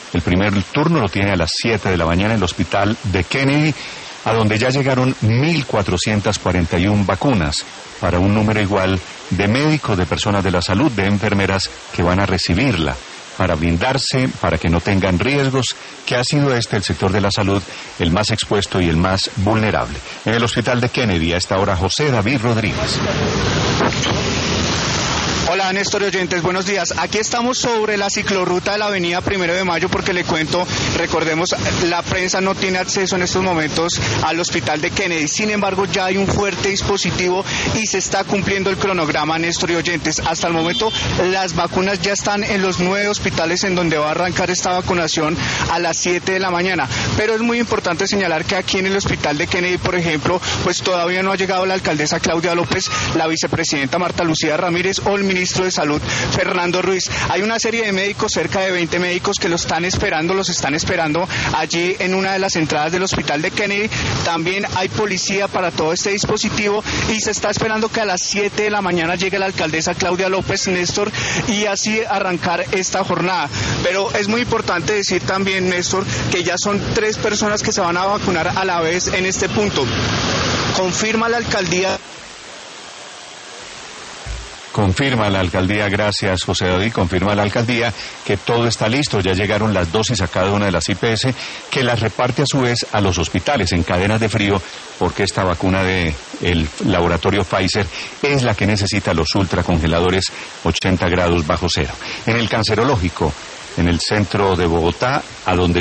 El primer turno lo tiene a las 7 de la mañana en el hospital de Kennedy, a donde ya llegaron 1.441 vacunas, para un número igual de médicos, de personas de la salud, de enfermeras que van a recibirla, para blindarse, para que no tengan riesgos, que ha sido el sector de la salud el más expuesto y el más vulnerable. En el hospital de Kennedy, a esta hora, José David Rodríguez. Hola Néstor y oyentes, buenos días. Aquí estamos sobre la ciclorruta de la avenida 1 de Mayo porque le cuento, recordemos, la prensa no tiene acceso en estos momentos al hospital de Kennedy. Sin embargo, ya hay un fuerte dispositivo y se está cumpliendo el cronograma, Néstor y oyentes. Hasta el momento, las vacunas ya están en los 9 hospitales en donde va a arrancar esta vacunación a las 7 de la mañana. Pero es muy importante señalar que aquí en el hospital de Kennedy, por ejemplo, pues todavía no ha llegado la alcaldesa Claudia López, la vicepresidenta Marta Lucía Ramírez o el ministro de Salud, Fernando Ruiz. Hay una serie de médicos, cerca de 20 médicos que los están esperando allí en una de las entradas del hospital de Kennedy. También hay policía para todo este dispositivo y se está esperando que a las 7 de la mañana llegue la alcaldesa Claudia López, Néstor, y así arrancar esta jornada. Pero es muy importante decir también, Néstor, que ya son 3 personas que se van a vacunar a la vez en este punto. Confirma la alcaldía, gracias José David, confirma la alcaldía que todo está listo, ya llegaron las dosis a cada una de las IPS, que las reparte a su vez a los hospitales en cadenas de frío, porque esta vacuna del laboratorio Pfizer es la que necesita los ultracongeladores 80 grados bajo cero. En el cancerológico, en el centro de Bogotá, a donde